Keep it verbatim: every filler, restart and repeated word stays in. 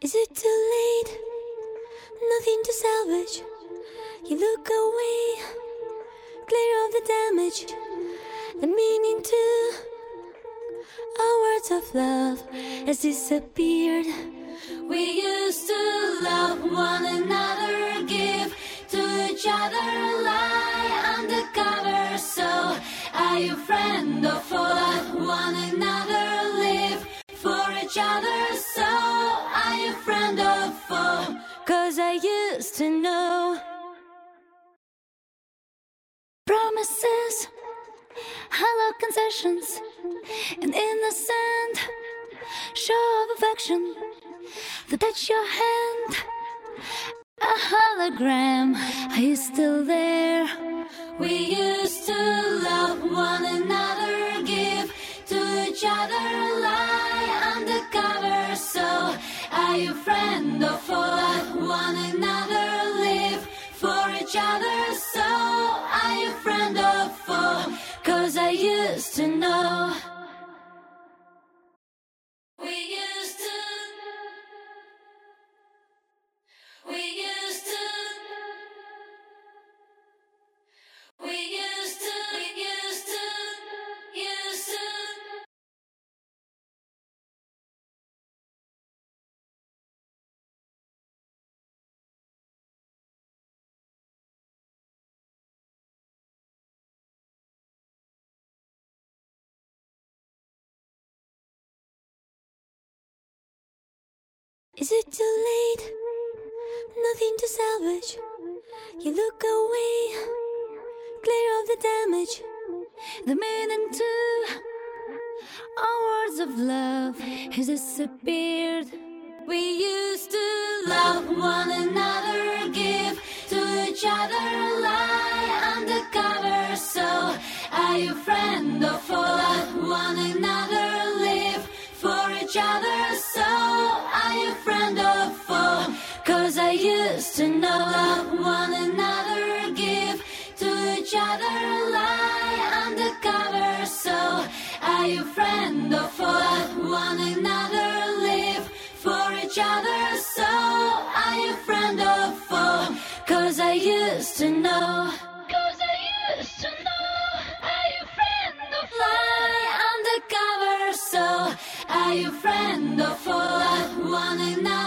Is it too late? Nothing to salvage. You look away, clear of the damage. The meaning to our words of love has disappeared. We used to love one another, give to each other, lie undercover. So are you friend or foe? Love one another, live for each other. So are you friend or foe? Cause I used to know. Promises, hollow concessions, an innocent show of affection. To touch your hand, a hologram. Are you still there? We used to love one another, give to each other, lie undercover. So are you friend or foe? Love one another, live for each other. So are you friend or foe? Cause I used to know. We used to. We used to. We used to. We used to. Used to. Is it too late? Nothing to salvage. You look away, clear of the damage. The meaning to our words of love has disappeared. We used to love one another, give to each other, lie undercover. So are you friend or foe? Love one another, live for each other. So are you friend or foe? Cause I used to know. Love one another, give to each other, lie undercover. So are you friend or foe? Love one another, live for each other. So are you friend or foe? Cause I used to know. Cause I used to know. Are you friend or foe? Lie undercover. So are you friend or foe? Love one another.